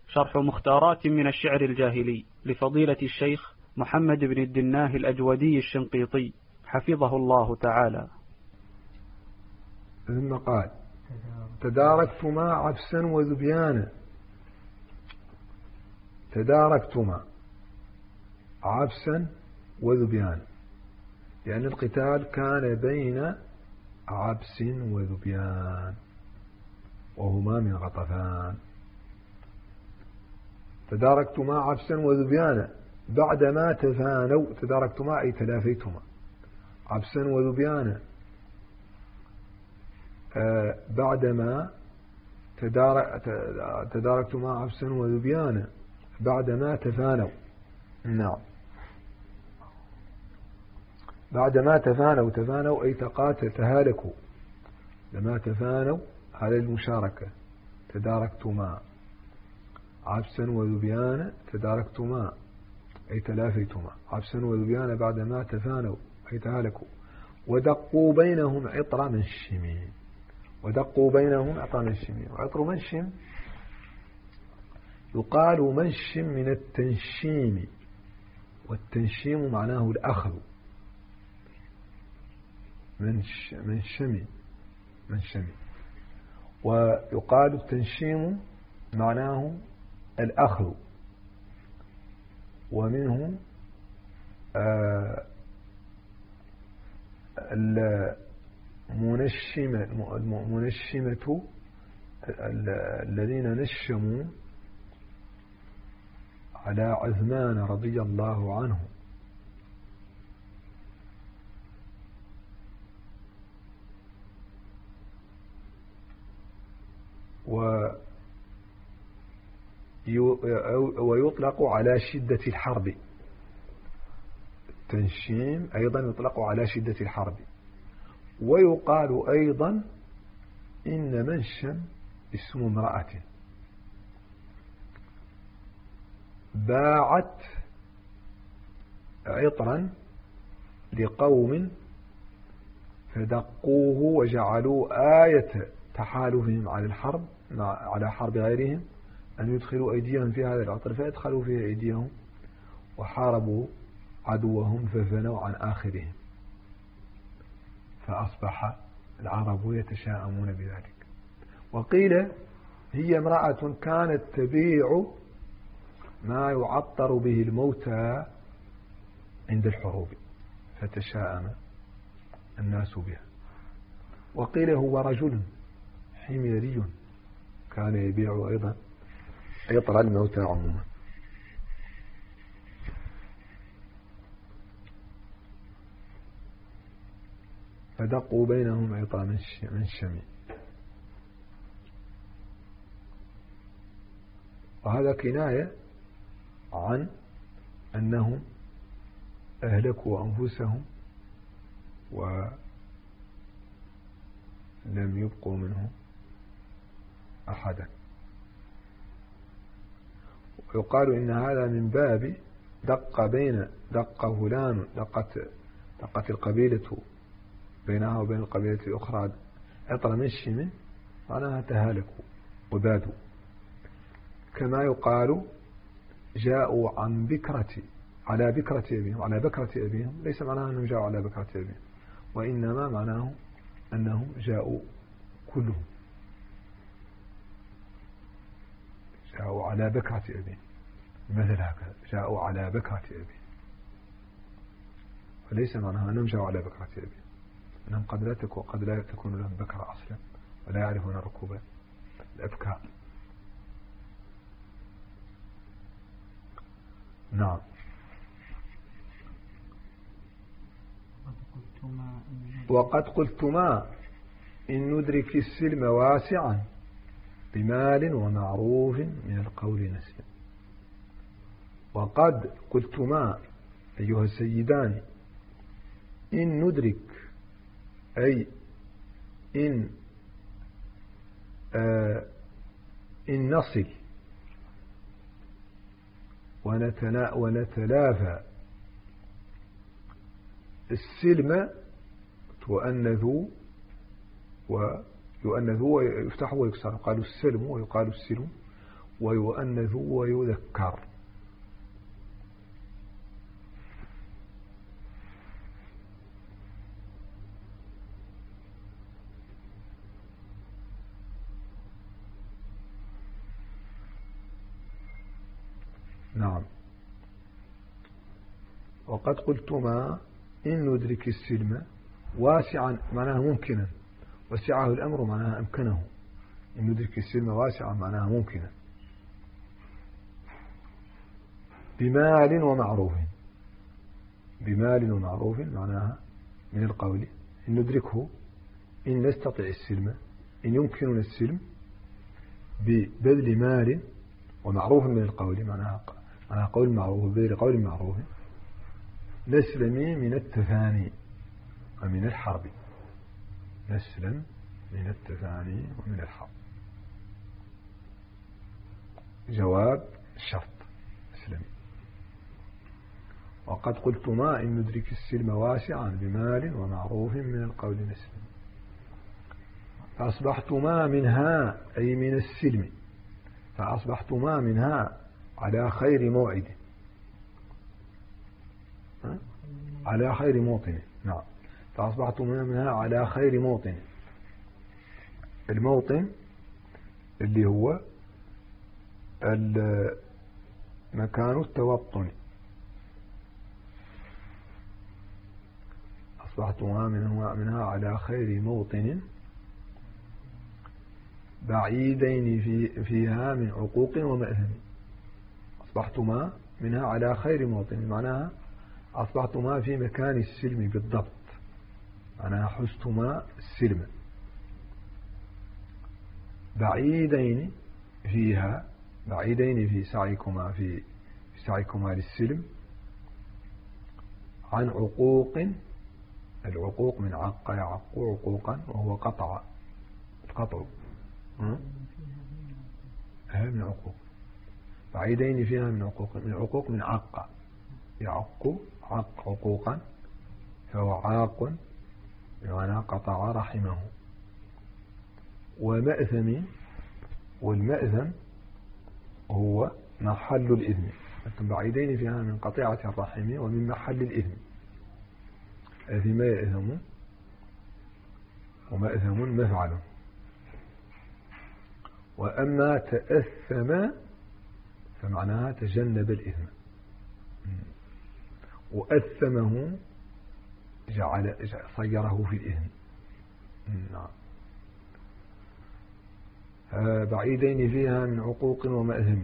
شرح مختارات من الشعر الجاهلي لفضيلة الشيخ محمد بن الدناه الأجودي الشنقيطي حفظه الله تعالى. ثم قال: تداركتما عبسا وذبيانا. تداركتما عبسا وذبيانا، لأن القتال كان بين عبس وذبيان وهما من غطفان. تداركتما عبسا وذبيانا بعدما تفانوا. تداركتما أي تلافيتما عبسا وذبيانا بعدما تداركتما عبسا وذبيانا بعدما تفانوا. نعم، بعدما تفانوا. تفانوا أي تهالكوا. لما تفانوا على المشاركة. تداركتما عبسا وذبيانا. تداركتما أي تلافيتما عبسا وذبيانا بعدما تفانوا أي تهالكوا. ودقوا بينهم عطر منشم. ودقوا بينهم عطر منشم. وعطر منشم يقال منشم من التنشيم، والتنشيم معناه الأخذ. منشم. ويقال التنشيم معناه الأخذ، ومنه المنشمة الذين نشموا على عثمان رضي الله عنه. ويطلق على شدة الحرب. التنشيم أيضا يطلق على شدة الحرب. ويقال أيضا إن منشم اسم امرأة باعت عطرا لقوم فدقوه وجعلوا آية تحالفهم على الحرب على حرب غيرهم أن يدخلوا أيديهم في هذا العطر، فيدخلوا فيه أيديهم وحاربوا عدوهم ففنوا عن آخرهم، فأصبح العرب يتشاءمون بذلك. وقيل هي امرأة كانت تبيع ما يعطر به الموتى عند الحروب فتشاءم الناس بها. وقيل هو رجل حميري كان يبيع أيضا عطر الموتى عموما. فدقوا بينهم عطر منشم. وهذا كناية عن أنهم أهلكوا أنفسهم ولم يبقوا منهم أحدا. ويقال إن هذا من باب دق فلان، دقت القبيلة بينها وبين القبيلة الأخرى عطر منشم، معناها تهالكوا وبادوا. كما يقال جاءوا عن على بكرة أبيهم، على بكرة أبيهم، ليس معناه أنهم جاءوا على بكرة أبيهم، وإنما معناه أنهم جاءوا كلهم، جاءوا على بكرة أبيهم، مثل هكذا جاءوا على بكرة أبيهم، وليس معناه أنهم جاءوا على بكرة أبيهم، أنهم قد لا تكون لهم بكرة أصلا ولا يعرفون ركوب الأبكار. نعم. وقد قلتما إن ندرك السلم واسعا بمال ومعروف من القول نسيا. وقد قلتما أيها السيدان إن ندرك أي إن نصل ونتلافى السلم تؤنث ويفتح ويكسر، قالوا السلم ويقال السلم، ويؤنث ويذكر. نعم. وقد قلتما إن ندرك السلم واسعا معناها ممكنا، وسعه الأمر معناها أمكنه. إن ندرك السلم واسعا معناها ممكنا، بمال ومعروف. بمال ومعروف معناها من القول إن ندركه، إن نستطيع السلم، إن يمكننا السلم ببذل مال ومعروف من القول، معناها قول معروف بذل قول معروف، نسلم من التفاني ومن الحرب. نسلم من التفاني ومن الحرب. جواب الشرط اسلم. وقد قلتما إن ندرك السلم واسعا بمال ومعروف من القول نسلم. فأصبحتما منها أي من السلم، فأصبحتما منها على خير موعد، على خير موطن. نعم. فأصبحتما منها على خير موطن. الموطن اللي هو مكان التوطن. أصبحتما منها على خير موطن بعيدين فيها من عقوق ومأثم. أصبحتما منها على خير موطن معناها أصبحتما في مكان السلم بالضبط، معناها حزتما السلم. بعيدين فيها، بعيدين في سعيكما للسلم، عن عقوق. العقوق من عق يعق عقوقا وهو قطع، القطع من عقوق. بعيدين فيها من عقوق، من عقوق من عق يعق عق عقوقا، فهو عاق بمعنى قطع رحمه. ومأثم، والمأثم هو محل الإثم. أنتم بعيدين فيها من قطيعة الرحم ومن محل الإثم. أثم يأثم، ومأثم مفعل. وأما تأثم فمعناها تجنب الإثم، وأثمه صيره في الإثم. نعم. بعيدين فيها من عقوق ومأثم،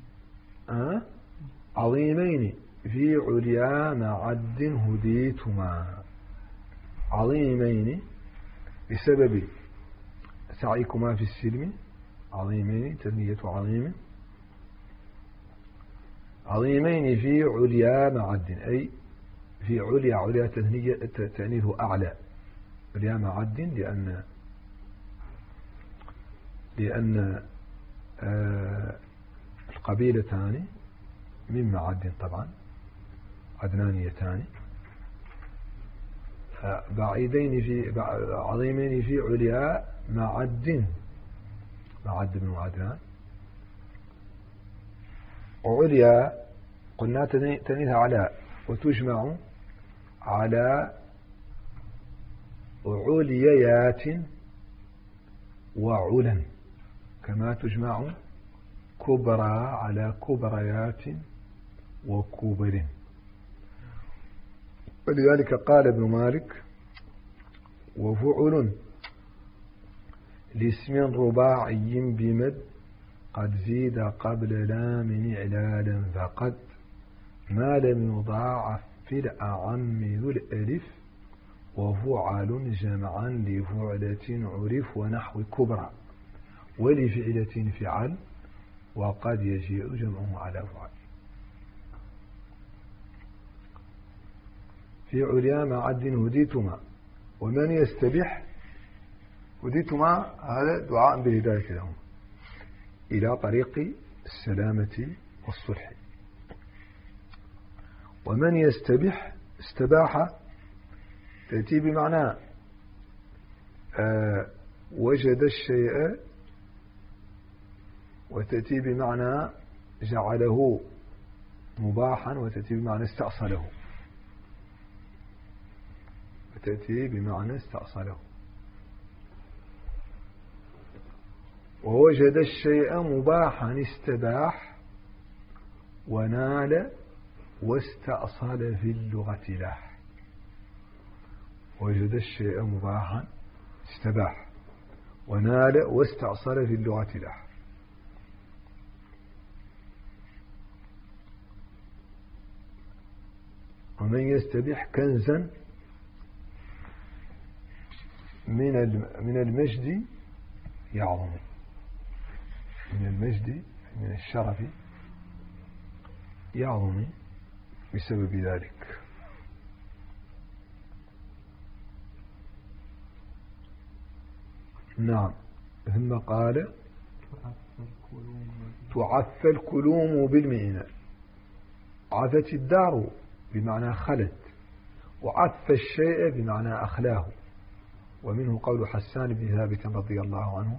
عظيمين في عليا معد هديتما. عظيمين بسبب سعيكما في السلم. عظيمين تثنية عظيم. عظيمين في عليا معد أي في عليا، عليا تأنيث أعلى، عليا معد لأن القبيلتان من معد طبعا، عدنانيتان. بعيدين في عظيمين في عليا معد، معد بن عدنان. وعليا قلنا تنيث على، وتجمع على عليات وعلا، كما تجمع كبرى على كبريات وكبر. ولذلك قال ابن مالك: وفعل لاسم رباعي بمد قد زيد قبل لام إعلالا، فقد ما لم يضاعف في الأعم ذو الألف، وفعل جمعا لفعلة عرف ونحو كبرى، ولفعلة فعل، وقد يجيء جمعه على فعل. في عليا معد هديتما، ومن يستبح هديتما هذا دعاء بالهداية لهم إلى طريق السلامة والصلح. ومن يستبح، استباح تأتي بمعنى وجد الشيء وتأتي بمعنى جعله مباحا، وتأتي بمعنى استأصله، وتأتي بمعنى استأصله. ووجد الشيء مباحا استباح، ونال واستأصل في اللغة له. وجد الشيء مباحا استباح، ونال واستأصل في اللغة له. ومن يستبيح كنزا من المجد يعظم، من المجد من الشرف يعظم بسبب ذلك. نعم. ثم قال تعفى الكلوم بالمئنة. عفت الدار بمعنى خلت، وعفى الشيء بمعنى أخلاه. ومنه قول حسان بن ثابت رضي الله عنه: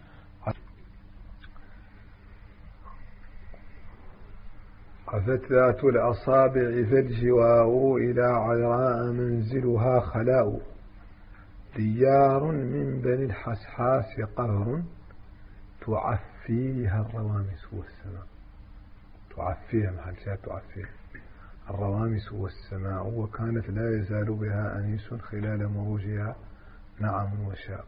عفت ذات الأصابع فالجواء إلى عذراء منزلها خلاء، ديار من بني الحسحاس قهر تعفيها الروامس والسماء. تعفيها محل شاء تعفيها الروامس والسماء، وكانت لا يزال بها أنيس خلال مروجها نعم وشاء.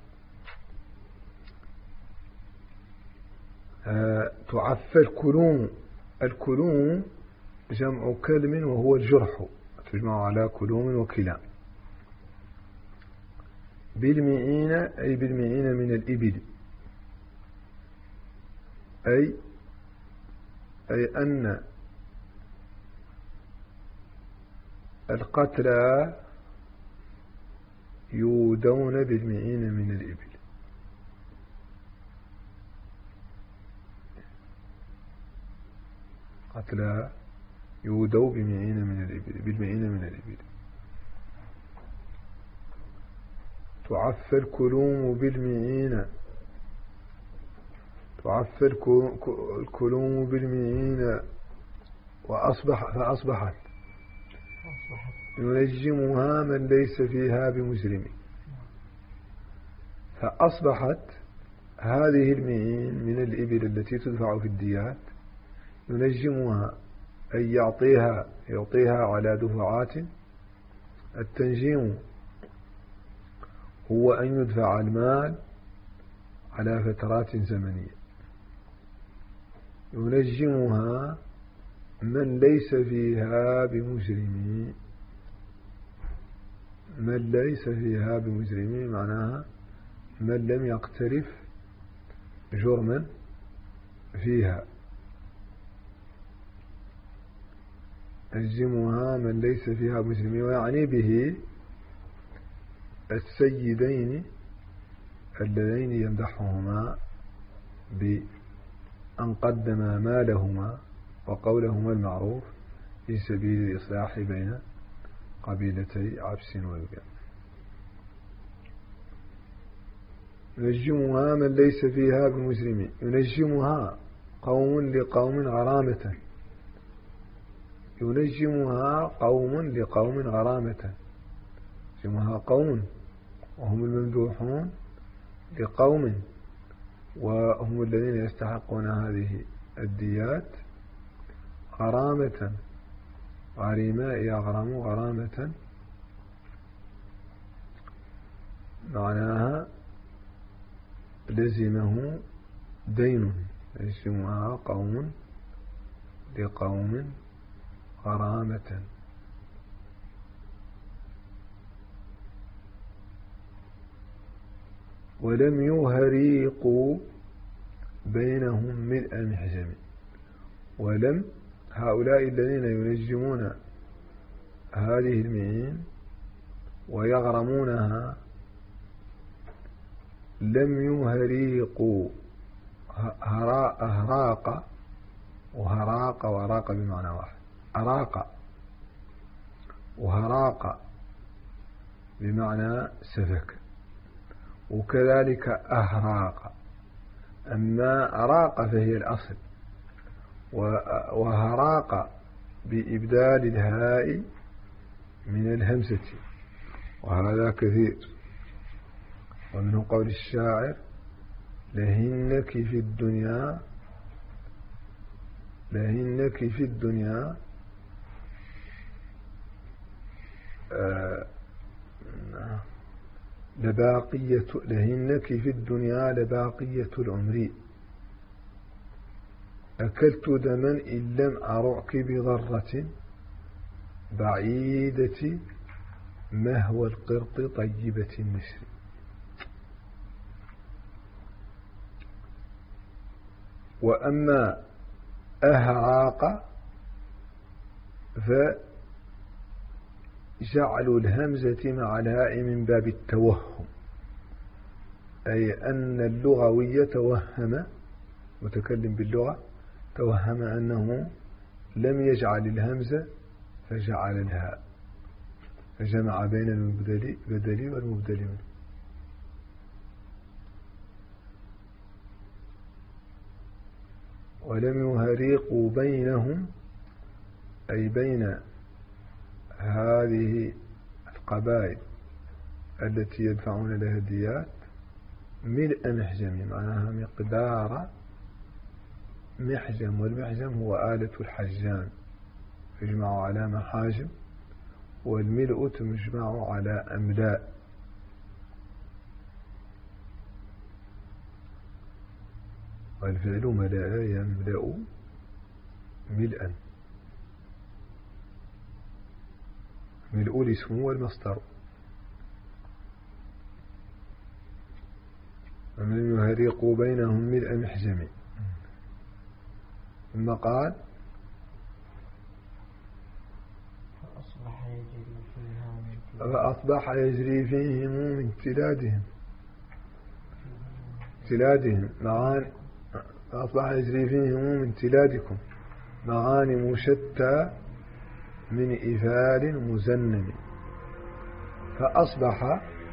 تعفى الكلوم. الكلوم جمع كلم وهو الجرح، تجمع على كلوم وكلام. بالمئين أي بالمئين من الإبل، أي أن القتلى يودون بالمئين من الإبل. قتلى يودوا بالمئين من الإبل. تعفى الكلوم بالمئين. تعفى الكلوم بالمئين فأصبحت ينجمها من ليس فيها بمجرم. فأصبحت هذه المئين من الإبل التي تدفع في الديات ينجمها، أي يعطيها على دفعات. التنجيم هو أن يدفع المال على فترات زمنية. ينجمها من ليس فيها بمجرم. من ليس فيها بمجرم معناها من لم يقترف جرما فيها. ينجمها من ليس فيها بمجرم، ويعني به السيدين اللذين يمدحهما بأن قدما مالهما وقولهما المعروف في سبيل الإصلاح بين قبيلتي عبس ويبيع. ينجمها من ليس فيها بمجرم. ينجمها قوم لقوم غرامة. ينجمها قوم لقوم غرامة. ينجمها قوم وهم الممدوحون لقوم وهم الذين يستحقون هذه الديات غرامة. غريماء يغرم غرامة معناها لزمه دين. يجمعها قوم لقوم غرامة. ولم يهريقوا بينهم ملء محجم. ولم هؤلاء الذين ينجمون هذه المئين ويغرمونها لم يهريقوا. أهراق وهراق وراق بمعنى واحد. أراق وهراق بمعنى سفك، وكذلك أهراق. أما أراق فهي الأصل، وهراق بإبدال الهاء من الهمزة، وهذا كثير. ومنه قول الشاعر: لهنك في الدنيا لباقية العمر، أكلت دما إن لم أرعك بضرة، بعيدة مهوى القرط طيبة النسر. وأما أهراق فجعل الهمزة مع الهاء من باب التوهم، أي أن اللغوي توهم، متكلم باللغة توهم أنه لم يجعل الهمزة فجعل الهاء، فجمع بين المبدل والمبدل منه. ولم يهريقوا بينهم، أي بين هذه القبائل التي يدفعون لها الديات، ملء محجم، معناها مقدار محجم، والمحجم هو آلة الحجام يجمع على محاجم، والملء تجمع على أملاء. والفعل ملأ يملأ ملءا، ملء الاسم والمصدر. ومن يهريق بينهم ملء محجم. ثم قال: فأصبح يجري فيهم من تلادهم فأصبح يجري فيهم من تلادكم مغانم شتى من إفال مزنم. فأصبح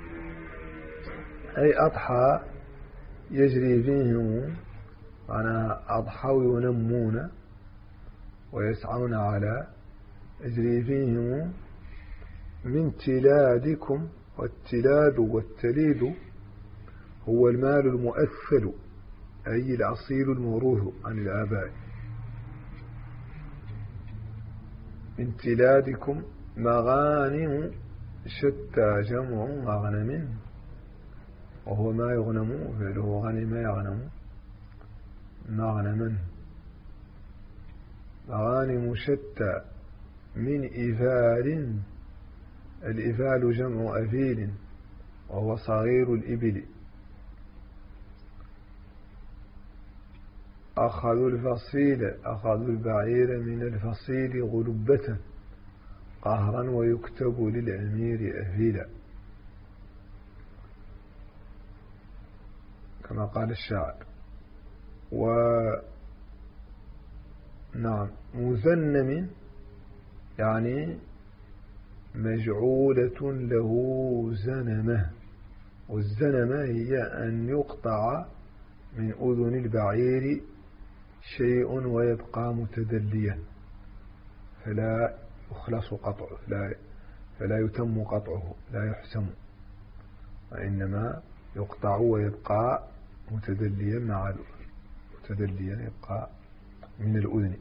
أي أضحى يجري فيهم، معناها أضحوا ينمون ويسعون على يجري فيهم من تلادكم. والتلاد والتليد هو المال المؤثل، أي الأصيل الموروث عن الآباء. من تلادكم مغانم شتى، جمع مغنم، وهو ما يغنم، فعله غنم يغنم مغنما. مغانم شتى من إفال، الإفال جمع أفيل وهو صغير الإبل. أخذوا البعير من الفصيل غلبة قهرا، ويكتب للأمير أفيلا، كما قال الشاعر. نعم، مزنم يعني مجعولة له زنمة، والزنمة هي أن يقطع من أذن البعير شيء ويبقى متدليا، فلا يخلص قطعه، فلا يتم قطعه، لا يحسم، وإنما يقطع ويبقى متدليا مع الأذن، متدليا يبقى من الأذن.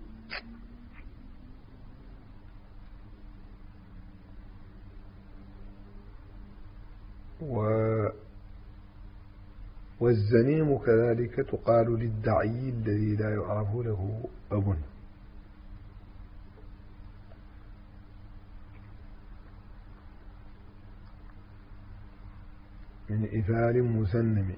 والزنيم كذلك تقال للدعي الذي لا يعرف له أب. من إفال مسنم.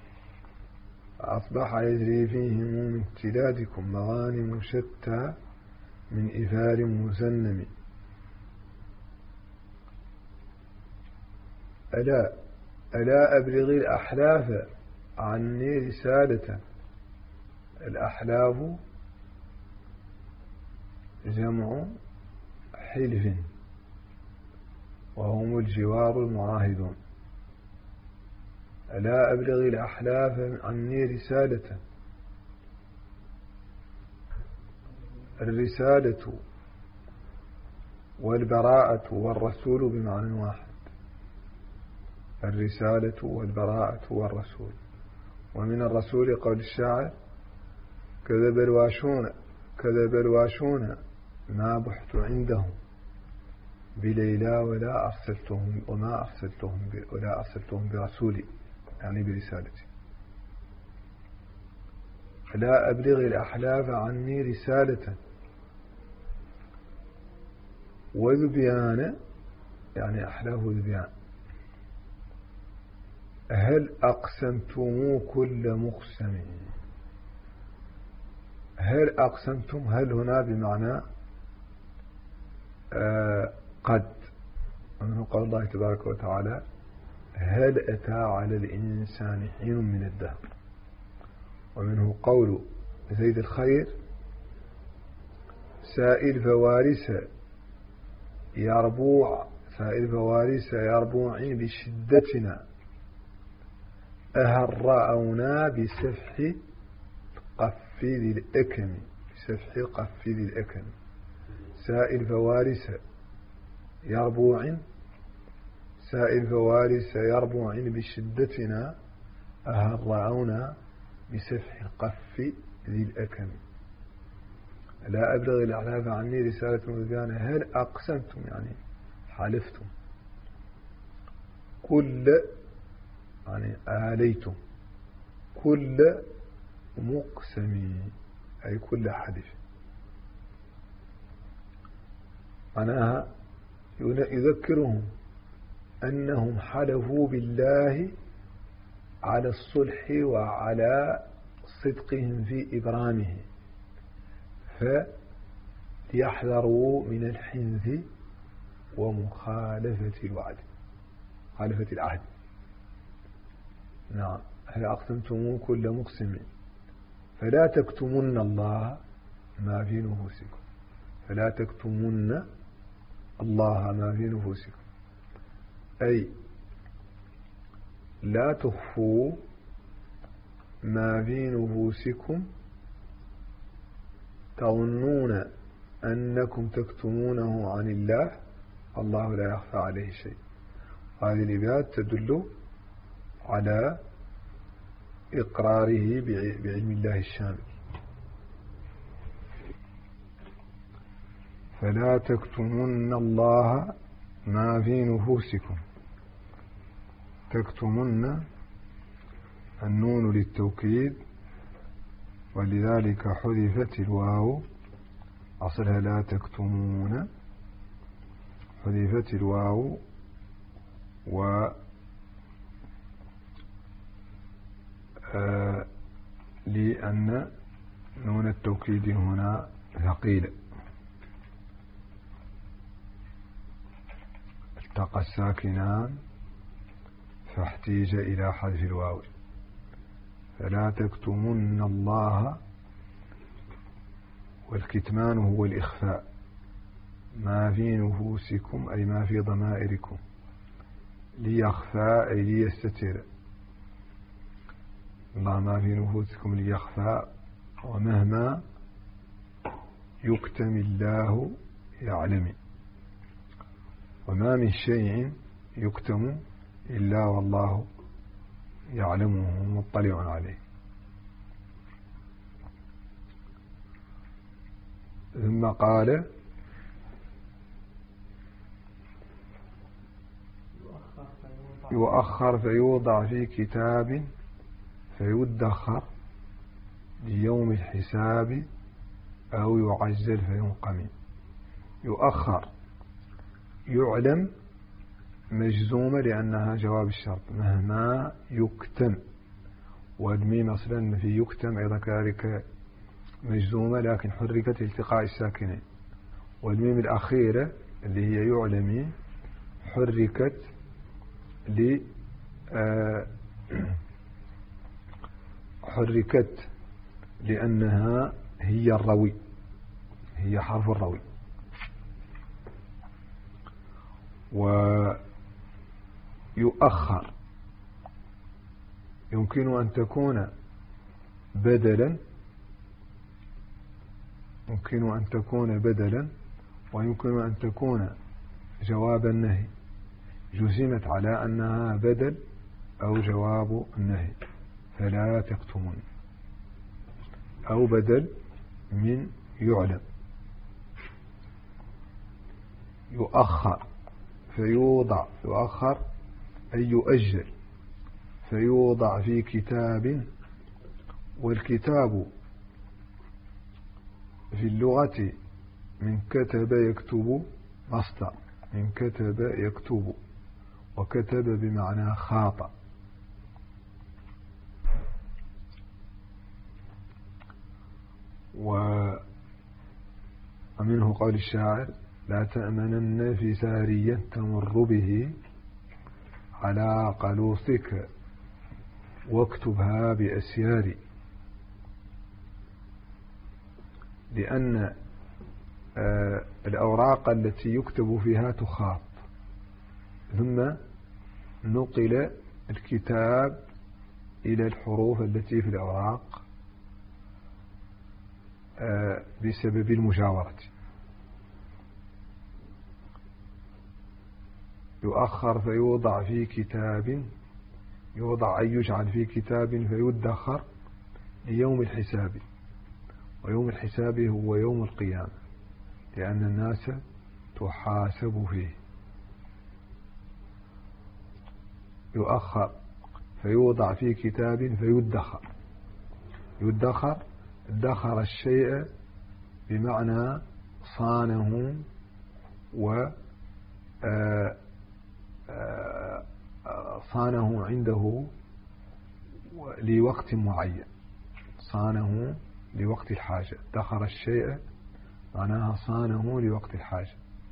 أصبح يجري فيهم من تلادكم مغانم شتى من إفال مسنم. ألا أبلغ الأحلاف عني رسالة. الأحلاف جمع حلف، وهم الجوار المعاهدون. ألا أبلغ الأحلاف عني رسالة. الرسالة والبراءة والرسول بمعنى واحد. الرسالة والبراءة والرسول. ومن الرسول قول الشاعر: كذب الواشون ما بحت عندهم بليلى ولا أرسلتهم برسولي، يعني برسالتي. لا أبلغ الأحلاف عني رسالة. وذبيان يعني أحلاف ذبيان. هل أقسمتم كل مقسم؟ هل أقسمتم، هل هنا بمعنى قد، ومنه قول الله تبارك وتعالى: هل أتى على الإنسان حين من الدهر. ومنه قول زيد الخير: سائل فوارس يربوع بشدتنا أهرأونا بسفح قف ذي الأكم. سائل فوارس يربوع بشدتنا أهرأونا بسفح القف ذي الأكم. لا أبلغ الأحلاف عني رسالة وذبيان. هل أقسمتم يعني حلفتم، كل يعني آليتم، كل مقسم أي كل حلف. معناها يذكرهم أنهم حلفوا بالله على الصلح وعلى صدقهم في إبرامه، فليحذروا من الحنث ومخالفة الوعد، مخالفة العهد. نعم. هل أقسمتم كل مقسم فلا تكتمن الله ما في نفوسكم. فلا تكتمن الله ما في نفوسكم، أي لا تخفوا ما في نفوسكم تظنون أنكم تكتمونه عن الله. الله لا يخفى عليه شيء. هذه الإبيات تدل على إقراره بعلم الله الشامل. فلا تكتمون الله ما في نفوسكم. تكتمون النون للتوكيد، ولذلك حذفت الواو، أصلها لا تكتمون، حذفت الواو لأن نون التوكيد هنا ثقيلة، التقى الساكنان فاحتيج إلى حذف الواو. فلا تكتمن الله، والكتمان هو الإخفاء، ما في نفوسكم أي ما في ضمائركم، ليخفى أي ليستتر. الله ما في نفوسكم ليخفى، ومهما يكتم الله يعلم. وما من شيء يكتم إلا والله يعلمه مطلع عليه. ثم قال: يؤخر فيوضع في كتاب فيدخر ليوم الحساب أو يعجل فينقم. يؤخر يعلم مجزومة لأنها جواب الشرط، مهما يكتم، والميم أصلا في يكتم أيضا كذلك مجزومة لكن حركت التقاء الساكنين، والميم الأخيرة اللي هي يعلمي حركت حركت لأنها هي الروي، هي حرف الروي. ويؤخر يمكن أن تكون بدلا، ويمكن أن تكون جواب النهي جزمت على أنها بدل أو جواب النهي، فلا تكتمون، أو بدل من يعلم. يؤخر فيوضع، يؤخر أي يؤجل، فيوضع في كتاب. والكتاب في اللغة من كتب يكتب مصدر، من كتب يكتب، وكتب بمعنى خاط. ومنه قول الشاعر: لا تأمنن في سارية تمر به على قلوصك واكتبها بأسيار. لأن الأوراق التي يكتب فيها تخاط، ثم نقل الكتاب إلى الحروف التي في الأوراق بسبب المجاورة. يؤخر فيوضع في كتاب، يوضع أي يجعل في كتاب فيدخر ليوم الحساب. ويوم الحساب هو يوم القيامة، لأن الناس تحاسب فيه. يؤخر فيوضع في كتاب فيدخر. يدخر، ادخر الشيء بمعنى صانه صانه عنده لوقت معين، صانه لوقت الحاجة. ادخر الشيء معناها صانه لوقت الحاجة.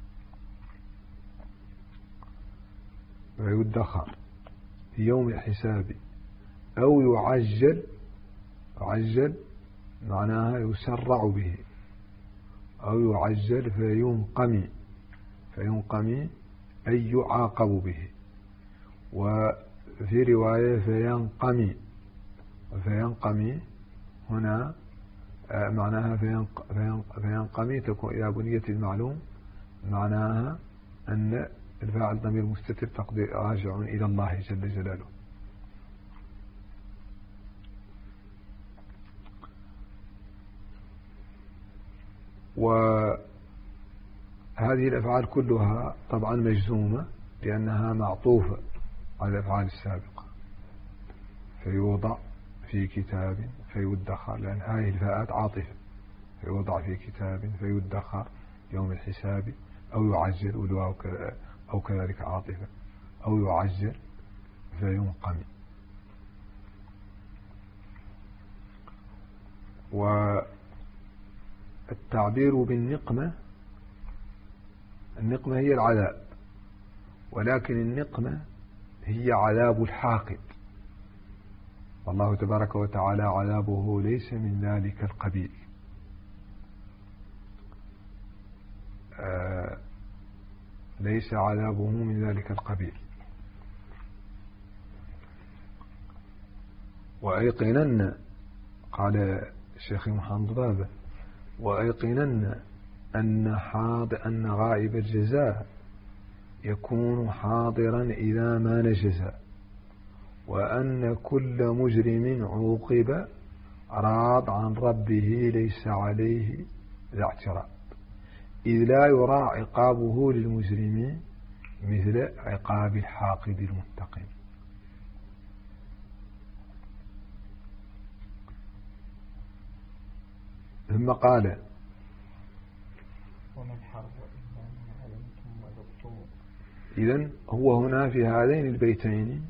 ويدخر في يوم الحساب. أو يعجل، يعجل معناها يسرع به، أو يعجل فينقمي، فينقمي أي يعاقب به. وفي رواية فينقمي، فينقمي هنا معناها فينقمي تكون إلى بنية المعلوم، معناها أن الفاعل ضمير مستتر تقدير راجع إلى الله جل جلاله. وهذه الأفعال كلها طبعا مجزومة لأنها معطوفة على الأفعال السابقة. فيوضع في كتاب فيدخر، لأن هذه الفاءات عاطفة. فيوضع في كتاب فيدخر يوم الحساب. أو يعجل، أو كذلك عاطفة. أو يعجل فينقم. والتعبير بالنقمة، النقمة هي العذاب، ولكن النقمة هي عذاب الحاقد، والله تبارك وتعالى عذابه ليس من ذلك القبيل. ليس عذابه من ذلك القبيل. وأيقنن، قال الشيخ محمد بابا: وأيقنن أن غائب الجزاء يكون حاضرا إذا ما نجز، وأن كل مجرم عوقب راض عن ربه ليس عليه ذا اعتراض، إذ لا يرى عقابه للمجرمين مثل عقاب الحاقد المنتقم. ثم قال: إذن هو هنا في هذين البيتين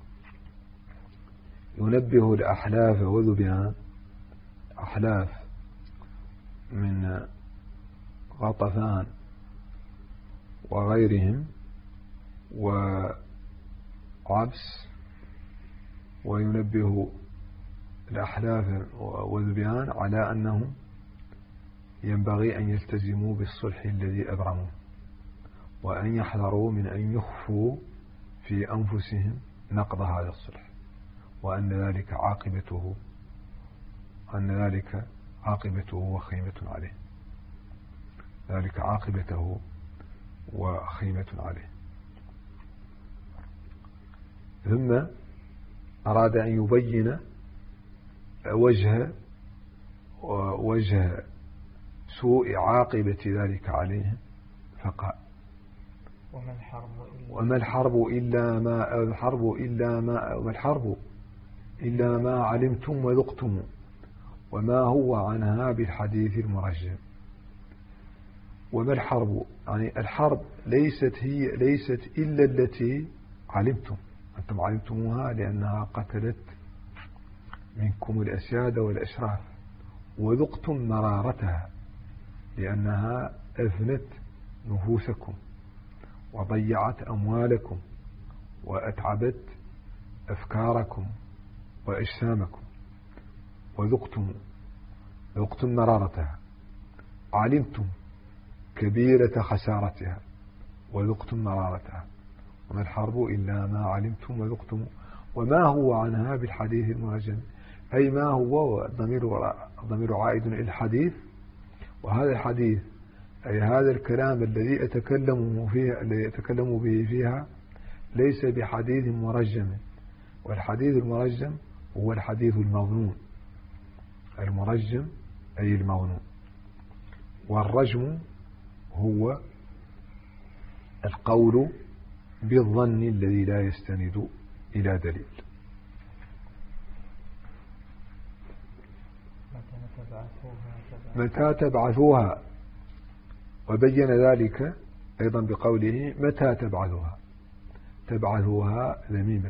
ينبه الأحلاف وذبيان، أحلاف من غطفان وغيرهم وعبس، وينبه الأحلاف وذبيان على أنهم ينبغي أن يلتزموا بالصلح الذي أبرموه، وأن يحذروا من أن يخفوا في أنفسهم نقض هذا الصلح، وأن ذلك عاقبته وخيمة عليه، ذلك عاقبته وخيمة عليه. ثم أراد أن يبين وجه سوء عاقبة ذلك عليهم، فقال: وما الحرب إلا ما علمتم وذقتم وما هو عنها بالحديث المرجم. وما الحرب؟ يعني الحرب ليست إلا التي علمتم، أنتم علمتموها لأنها قتلت منكم الأسياد والأشراف، وذقتم مرارتها لأنها أفنت نفوسكم وضيعت أموالكم وأتعبت أفكاركم وأجسامكم، وذقتم مرارتها. علمتم كبيرة خسارتها وذقتم مرارتها. وما الحرب إلا ما علمتم وذقتم وما هو عنها بالحديث المرجم، أي ما هو الضمير عائد إلى الحديث، وهذا الحديث أي هذا الكلام الذي أتكلم به فيها ليس بحديث مرجم، والحديث المرجم هو الحديث المظنون، المرجم أي المظنون، والرجم هو القول بالظن الذي لا يستند إلى دليل. متى تبعثوها، وبين ذلك أيضا بقوله متى تبعثوها ذميمة،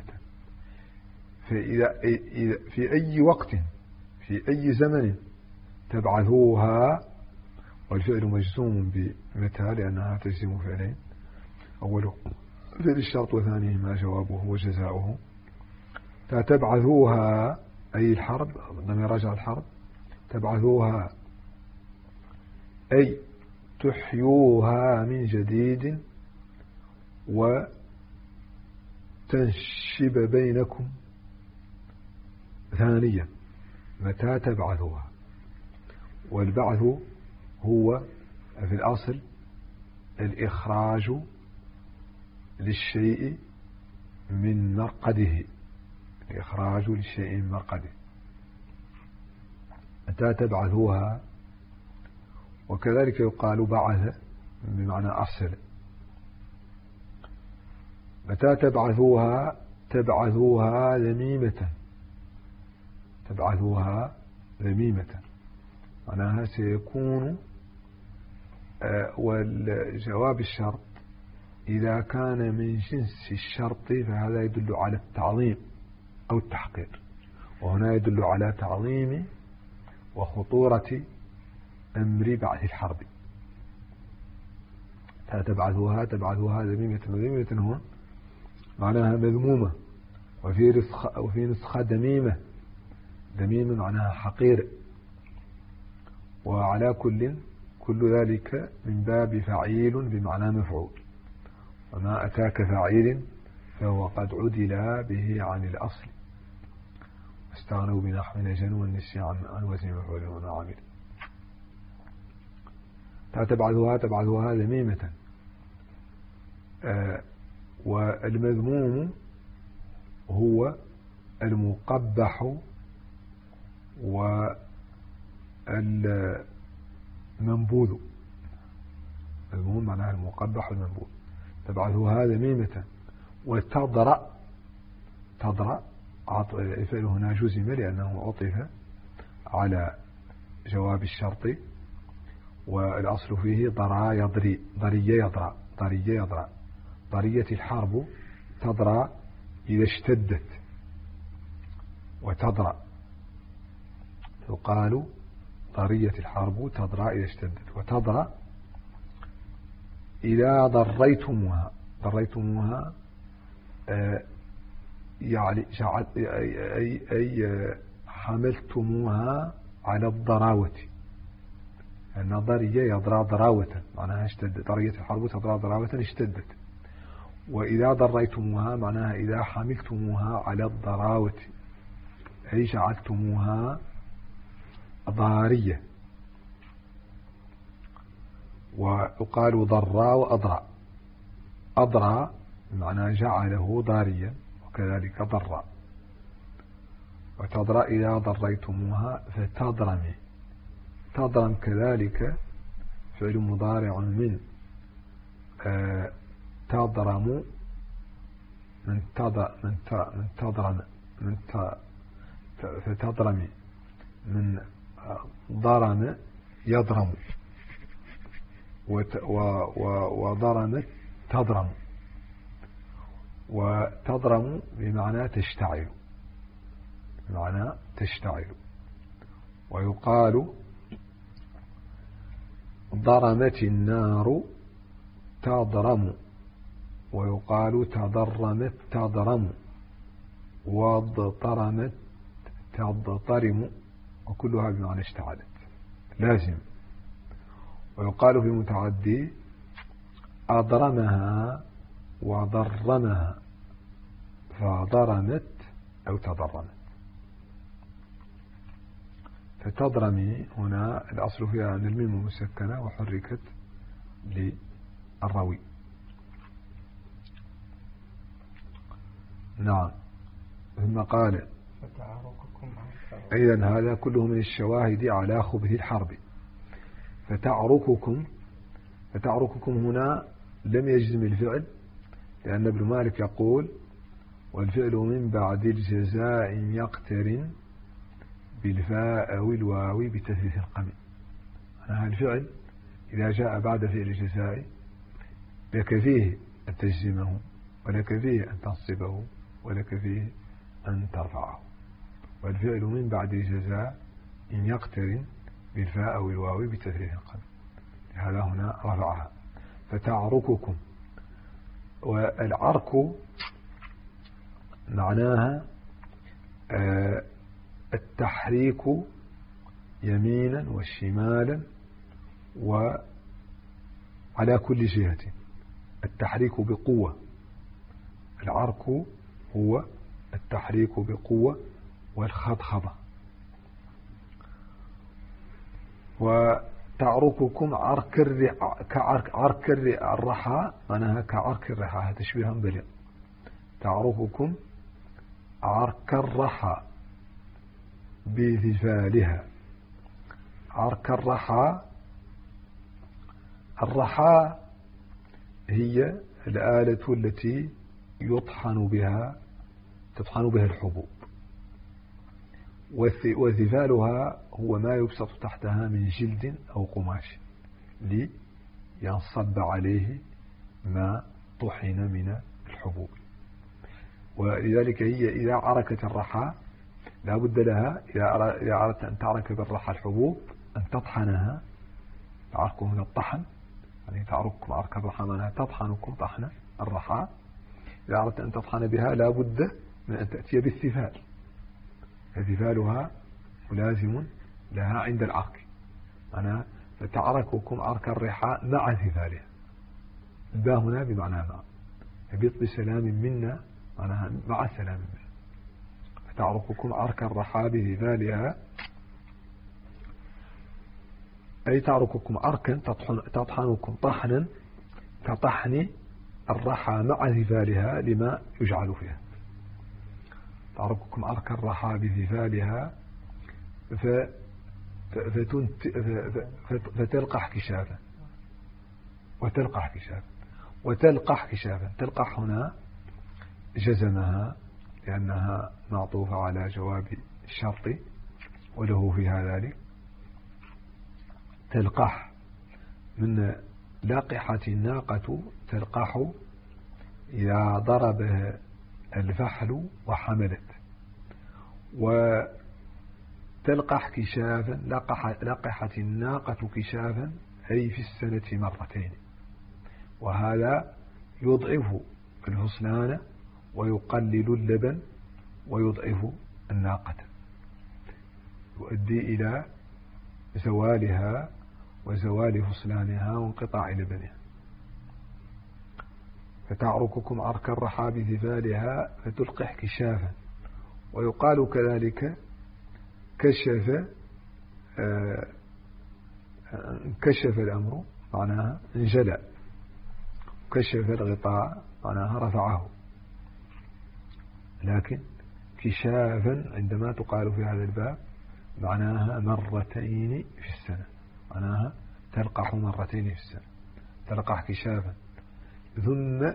في أي وقت في أي زمن تبعثوها، والفعل مجزوم بمتى لأنها تجزم فعلين، أوله فعل الشرط وثانيهما جوابه وجزاؤه. تبعثوها أي الحرب، ضمير رجع الحرب، تبعثوها أي تحيوها من جديد وتنشب بينكم ثانيا. متى تبعثوها، والبعث هو في الأصل الإخراج للشيء من مرقده، الإخراج للشيء من مرقده. متى تبعثوها، وكذلك يقال بعث بمعنى أرسل. متى تبعثوها ذميمة، معناها سيكون، والجواب الشرط إذا كان من جنس الشرط فهذا يدل على التعظيم أو التحقير، وهنا يدل على تعظيم وخطورة أمر بعث الحرب. تبعثوها ذميمة هو معناها مذمومة، وفي نسخة دميمة معناها حقير. وعلى كل ذلك من باب فعيل بمعنى مفعول، وما أتاك فعيل فهو قد عدل به عن الأصل، واستغنوا بنحو نجن والنسيان عن وزن مفعول وما عمل. تبعثوها ذميمة. والمذموم هو المقبح والمنبوذ، المذموم معناها المقبح والمنبوذ. تبعثوها ذميمة. وتضرأ فعل هنا جزم لأنه عطف على جواب الشرط، والأصل فيه ضرية الحرب تضرأ إذا اشتدت، وتضرأ يقال ضرية الحرب تضرأ إذا اشتدت، وتضرأ إذا ضريتموها يعني أي حملتموها على الضراوة، أن ضرية يضرى ضراوة معناها اشتدت، ضرية الحرب تضرى ضراوة اشتدت. وإذا ضريتموها معناها إذا حملتموها على الضراوة أي جعلتموها ضارية. ويقال ضرا وأضرع. أضرع بمعنى جعله ضاريا، وكذلك ضرا. وتضرع إذا ضريتموها فتضرمي. تضرم كذلك فعل مضارع من تضرم، من تضرم، فتضرمي، من ضرم يضرم، وضرمت تضرم. وتضرم بمعنى تشتعل، بمعنى تشتعل. ويقال ضرمت النار تضرم، ويقال تضرمت تضرم، واضطرمت تضطرم، وكلها بمعنى اشتعلت لازم. ويقال في المتعدي أضرمها وضرمها، فضرمت أو تضرمت. فتضرمي هنا الأصل فيها أن الميم مسكنة وحركت للروي. نعم. ثم قال أيضا هذا كله من الشواهد على خبث الحرب. فتعرككم هنا لم يجزم الفعل، لأن ابن مالك يقول والفعل من بعد الجزاء يقترن بالفاء أو الواو بتثليث القمي. هذا الفعل إذا جاء بعد فعل الجزاء لك فيه أن تجزمه، ولك فيه أن تنصبه، ولك فيه أن ترفعه. والفعل من بعد الجزاء إن يقترن بالفاء أو الواو بتثليث القمي، هذا هنا رفعها. فتعرككم. والعرك معناها التحريك يمينا وشمالا وعلى كل جهة، التحريك بقوة. العرك هو التحريك بقوة والخضخضة. وتعرككم عرك الرحى، معناها كعرك الرحى، تشبيها بلغ. تعرككم عرك الرحى بذفالها. عرك الرحى، الرحى هي الآلة التي تطحن بها الحبوب، وذفالها هو ما يبسط تحتها من جلد أو قماش لينصب عليه ما طحن من الحبوب. ولذلك هي إذا عركت الرحى لا بد لها، إذا أردت أن تعرك بالرحى الحبوب أن تطحنها. تعركم من الطحن، يعني تعرككم عرك الرحى معناها تطحنكم طحن الرحى. إذا أردت أن تطحن بها لا بد من أن تأتي بالثفال، فثفالها ملازم لها عند العرك. أنا فتعرككم عرك الرحى مع ثفالها. الباء هنا بمعنى مع، يبيط بسلام منا، معناها مع سلام منا. فتعرككم عرك الرحى بثفالها، أي تعرككم عركا تطحنكم طحنا كطحن الرحى مع ثفالها لما يجعل فيها. تعرككم عرك الرحى بثفالها فتلقح كشافا وتلقح كشافا. تلقح هنا جزمها لأنها معطوفة على جواب الشرط وله فيها ذلك. تلقح من لاقحة الناقة، تلقح إذا ضربها الفحل وحملت. وتلقح كشافا، لقحت الناقة كشافا أي في السنة مرتين. وهذا يضعف الفصلان ويقلل اللبن ويضعف الناقة، يؤدي إلى زوالها وزوال فصلانها وانقطاع لبنها. فتعرككم عرك الرحى بذفالها فتلقح كشافا، ويقال كذلك كشف الأمر معناها انجلى، كشف الغطاء معناها رفعه. لكن كشافا عندما تقال في هذا الباب معناها مرتين في السنة، معناها تلقح مرتين في السنة، تلقح كشافا. ثم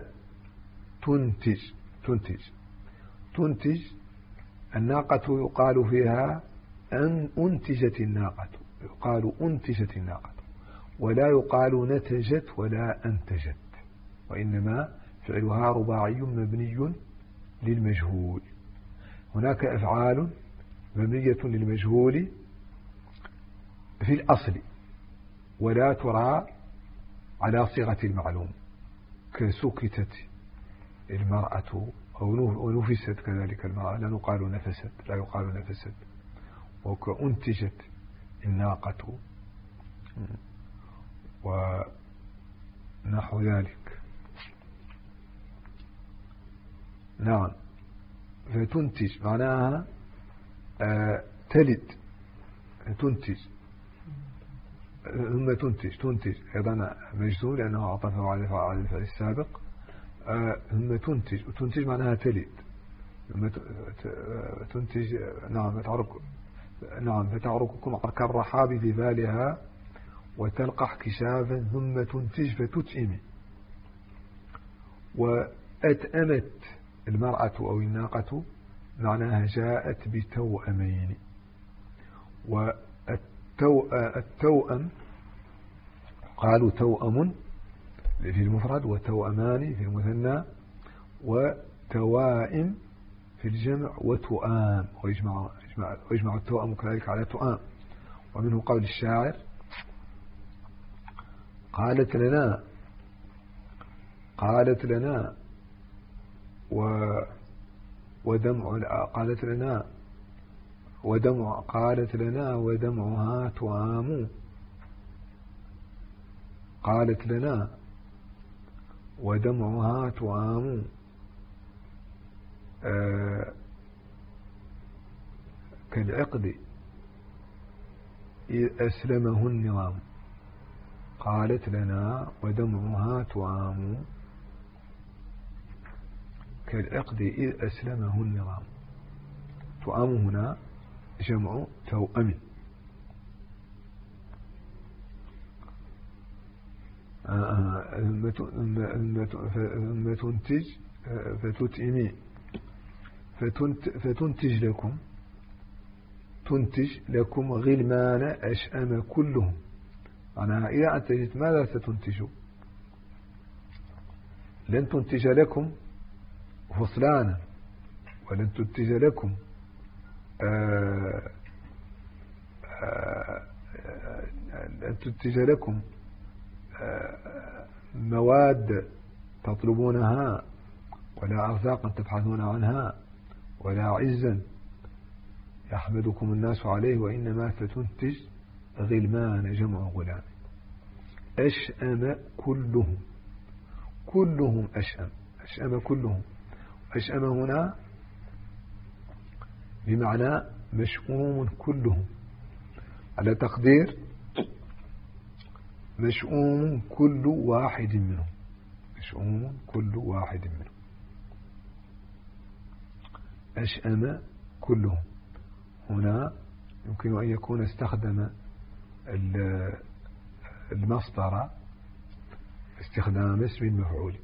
تنتج الناقة يقال فيها أن أنتجت الناقة، يقال أنتجت الناقة، ولا يقال نتجت ولا أنتجت، وإنما فعلها رباعي مبني للمجهول. هناك أفعال مبنية للمجهول في الأصل ولا ترى على صيغة المعلوم، كسكتت المرأة أو نفست، كذلك المرأة لا يقال نفست، لا يقال نفست. وكأنتجت الناقة ونحو ذلك. نعم. فتنتج معناها تلد، تنتج. ثم تنتج أيضا مجزوم لأنه عطفه على الفعل السابق. ثم تنتج معناها تلد. تنتج نعم فتعرككم عرك الرحاب بذالها وتلقح كشافا ثم تنتج فتتئم. وأتأمت المرأة أو الناقة معناها جاءت بتوأمين. والتوأم قالوا توأم في المفرد وتوأمان في المثنى وتوائم في الجمع وتؤام، ويجمع التوأم كذلك على تؤام. ومنه قول الشاعر قالت لنا ودمعها تؤام، قالت لنا ودمعها تؤام كالعقد إذ أسلمه النظام. قالت لنا ودمعها تؤام كالعقد إذ أسلمه النظام. تؤام هنا جمع توأم. ثم تنتج فتتئمي فتنتج لكم غلمان أشأم كلهم. معناها إذا أنتجت ماذا ستنتج؟ لن تنتج لكم فصلانا، ولن تنتج لكم مواد تطلبونها، ولا أرزاقا تبحثون عنها، ولا عزا يحمدكم الناس عليه، وإنما ستنتج غلمان جمع غلام. أشأم كلهم أشأم كلهم. أشأم هنا بمعنى مشؤوم كلهم، على تقدير مشؤوم كل واحد منهم، مشؤوم كل واحد منهم. أشأم كلهم هنا يمكن أن يكون استخدم المصدر استخدام اسم المفعول،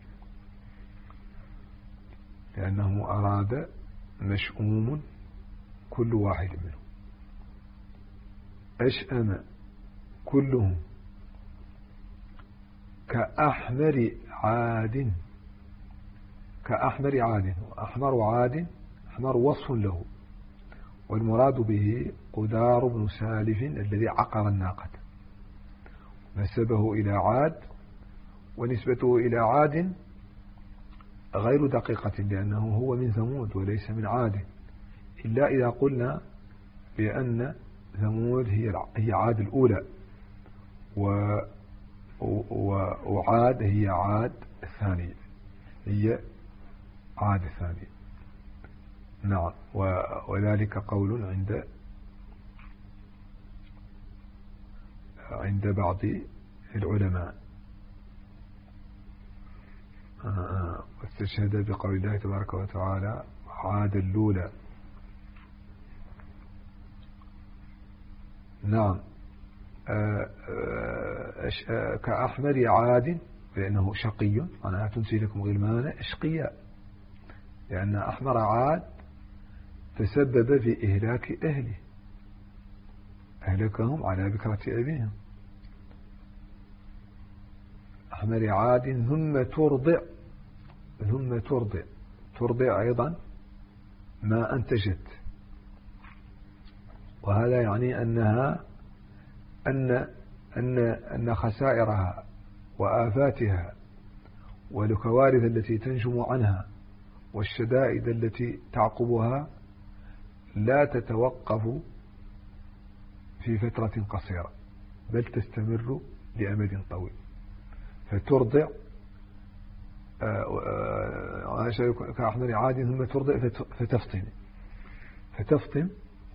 لأنه أراد مشؤوم كل واحد منهم. أشأم كلهم كأحمر عاد. وأحمر عاد أحمر وصف له، والمراد به قدار بن سالف الذي عقر الناقة، نسبه إلى عاد، ونسبته إلى عاد غير دقيقة لأنه هو من ثمود وليس من عاد، إلا إذا قلنا بأن ثمود هي عاد الأولى، وعاد هي عاد الثانية، نعم. وذلك قول عند بعض العلماء. واستشهد بقول الله تبارك وتعالى عاد اللولى. نعم. كأحمر عاد لأنه شقي، معناها تنسي لكم غلمان أشقياء، لأن أحمر عاد تسبب في إهلاك أهله، أهلكهم على بكرة أبيهم. أحمر عاد ثم ترضع أيضا ما أنتجت. وهذا يعني أن خسائرها وآفاتها والكوارث التي تنجم عنها والشدائد التي تعقبها لا تتوقف في فترة قصيرة، بل تستمر لأمد طويل. فترضع كأحمر عاد ثم ترضع فتفطم.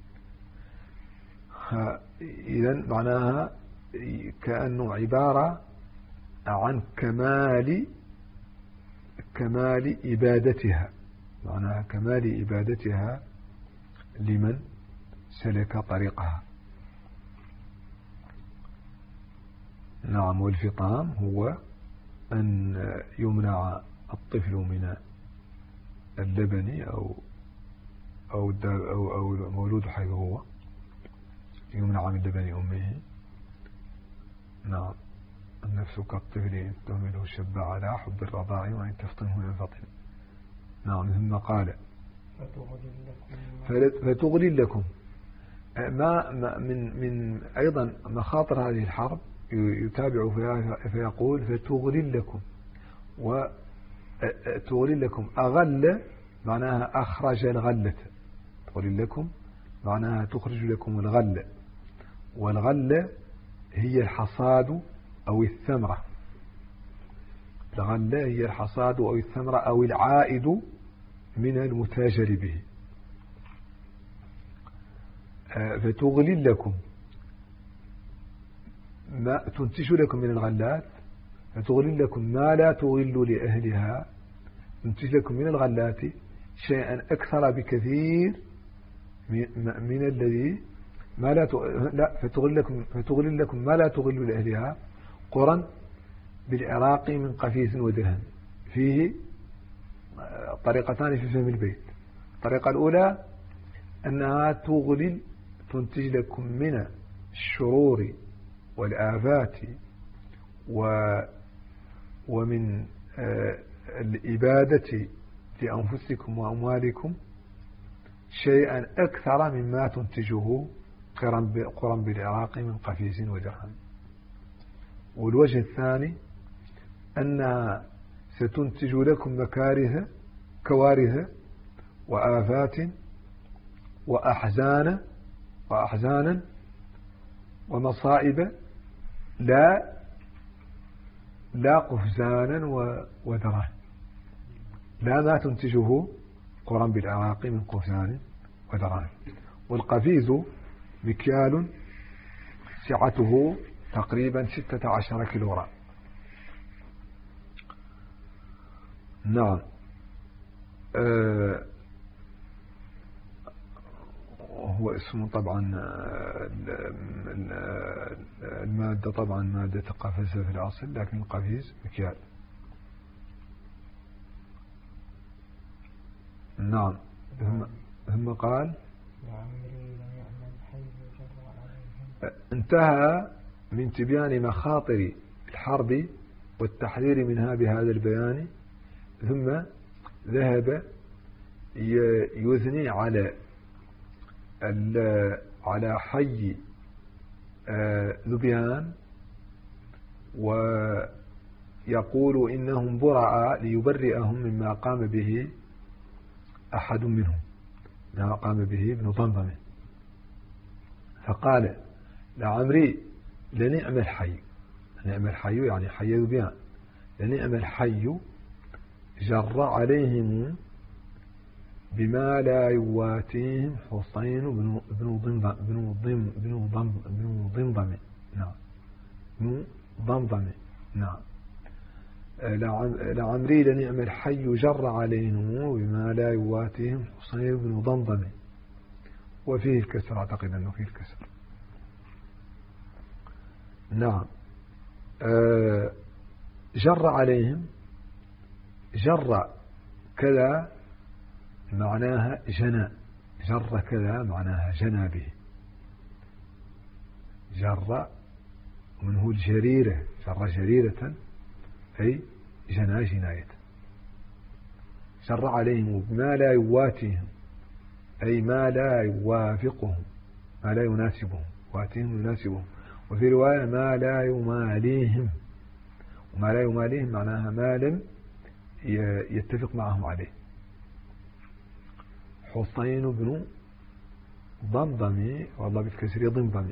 إذن معناها كأنه عبارة عن كمال إبادتها، معناها كمال إبادتها لمن سلك طريقها. نعم. والفطام هو أن يمنع الطفل من اللبن أو المولود حيث هو يمنع من لبن أمه. نعم. النفس كالطفل إن تهمله الشب على حب الرضاع وإن تفطمه ينفطم. نعم. ثم قال فتغلي لكم. ما من أيضا مخاطر هذه الحرب يتابع فيقول فتغلي لكم. وتغلي لكم أغل معناها أخرج الغلة، تغلي لكم معناها تخرج لكم الغلة، والغلة هي الحصاد أو الثمرة. الغلة هي الحصاد أو الثمرة أو العائد من المتاجر به. فتغلي لكم ما تنتج لكم من الغلات، فتغلي لكم ما لا تغل لأهلها، تنتج لكم من الغلات شيئا أكثر بكثير من الذي ما لا فتغلي لكم ما لا تغل لأهلها قرا بالعراق من قفيز ودرهم. فيه طريقتان في فهم البيت. الطريقة الأولى أنها تنتج لكم من الشرور والآفات ومن الإبادة لأنفسكم وأموالكم شيئا أكثر مما تنتجه قرا بالعراق من قفيز ودرهم. والوجه الثاني أنها ستنتج لكم كوارث وآفات وأحزانا ومصائب لا قفزانا ودراهم، لا ما تنتجه قرا بالعراق من قفزان ودراهم. والقفيز مكيال سعته تقريبا 16 كيلوغرام. نعم. هو اسمه طبعا المادة طبعا مادة قفزة في الأصل، لكن القفيز مكيال. نعم. ثم قال انتهى من تبيان مخاطر الحرب والتحذير منها بهذا البيان، ثم ذهب يثني على حي ذبيان ويقول إنهم براء ليبرئهم مما قام به أحد منهم، ما قام به ابن ضمضم. فقال لعمري لنعم الحي، نعم الحي يعني حي ذبيان، لنعم الحي جر عليهم بما لا يواتيهم حسين بن ضمضم. نعم بن ضمضم. نعم لعمري لنعم الحي جر عليهم بما لا يواتيهم حسين بن ضمضم. وفيه الكسر، أعتقد أنه فيه الكسر. نعم جر عليهم، جر كذا معناها جنى، جر كذا معناها جنى به، جر منه الجريرة، جر جريرة أي جنى جناية. جر عليهم بما لا يواتيهم أي ما لا يوافقهم، ما لا يناسبهم، واتيهم يناسبهم. وفي رواية ما لا يماليهم، وما لا يماليهم معناها ما لم يتفق معهم عليه. حسين بن ضمضم، والله بالكسر ضمضم.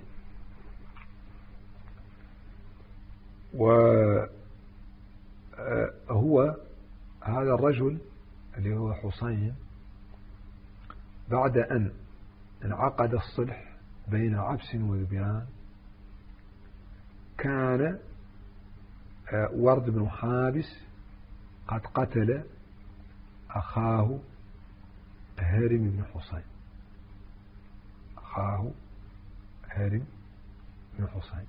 وهو هذا الرجل اللي هو حسين بعد أن انعقد الصلح بين عبس وذبيان كان ورد بن حابس قد قتل أخاه هارم بن حسين، أخاه هارم بن حسين.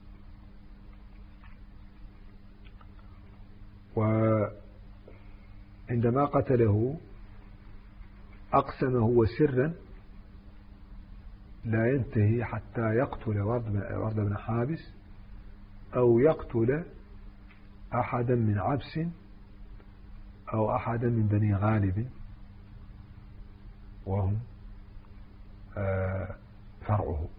وعندما قتله أقسم هو سرا لا ينتهي حتى يقتل ورد بن حابس أو يقتل أحدا من عبس أو أحدا من بني غالب وهم فرعه.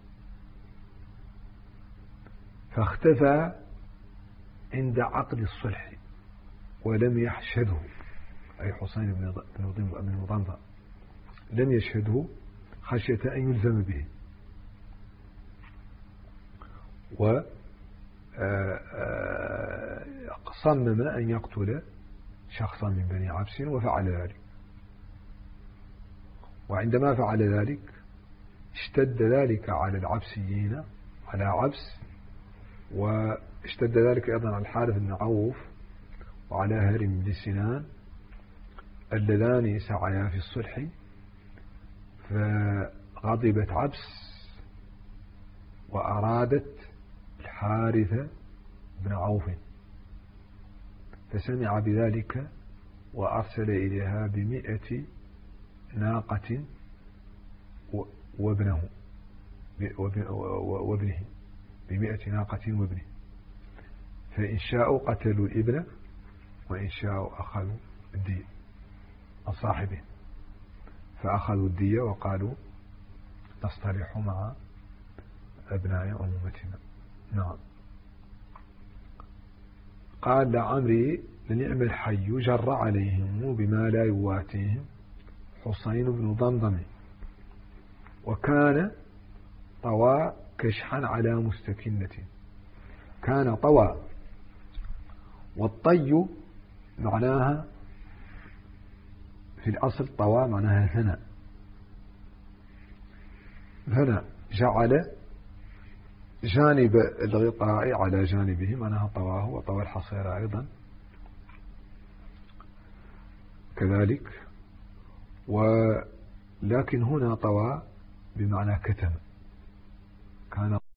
فاختفى عند عقد الصلح ولم يحشده، أي حسين بن ضمضم لم يشهده خشية أن يلزم به. وصمم أن يقتل شخصا من بني عبس وفعل ذلك. وعندما فعل ذلك اشتد ذلك على العبسيين، على عبس، واشتد ذلك أيضا على الحارث بن عوف وعلى هارم بن سنان اللذان سعيا في الصلح. فغضبت عبس وأرادت الحارث بن عوف، فسمع بذلك وأرسل إليها ب100 ناقة وابنه ب100 ناقة وابنه. فإن شاءوا قتلوا الابن وإن شاءوا أخذوا الدية عن صاحبه. فأخذوا الدية وقالوا نصطلح مع أبناء أمومتنا. نعم. قال لعمري لنعم الحي جر عليهم بما لا يواتيهم حسين بن ضمضم. وكان طوى كشحا على مستكنة. كان طوى، والطي معناها في الأصل طوى معناها ثنى، ثنى جعل جانب الغطاء على جانبه معناها طواه، وطوى الحصير أيضا كذلك. ولكن هنا طوى بمعنى كتم. كان